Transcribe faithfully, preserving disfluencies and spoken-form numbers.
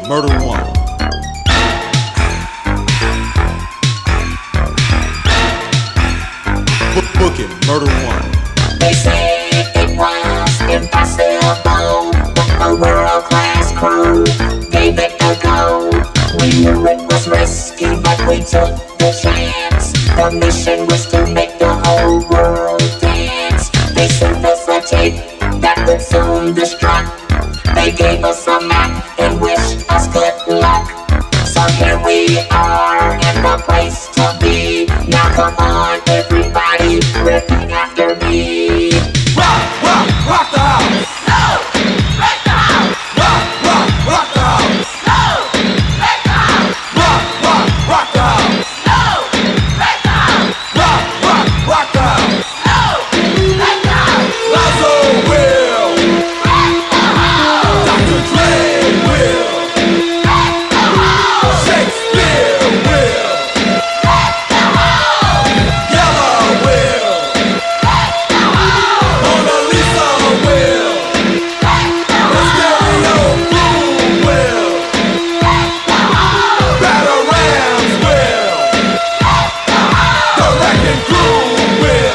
Murder One. Book, book it, Murder One. They say it was impossible, but the world-class crew gave it a go. We knew it was risky, but we took the chance. The mission was to make the whole world dance. They sent us a tape that would soon destruct. They gave us a map and wished us good luck. So here we are in the place to be. Now come on everybody, repeat after me. Rock, rock, rock the house. No, break the house. Rock, rock, rock the house. No, break the house. Rock, rock, rock the house. No, break the house. Rock, rock, rock the house. No, break the house. Lazo will. Break the house. Doctor Dre will. Break the house. Shakespeare will. Break the house. Yellow will. Break the house. Mona Lisa will. Break the The house. stereo boom will. Break the house. Batarams will. Break the house. The wrecking crew will.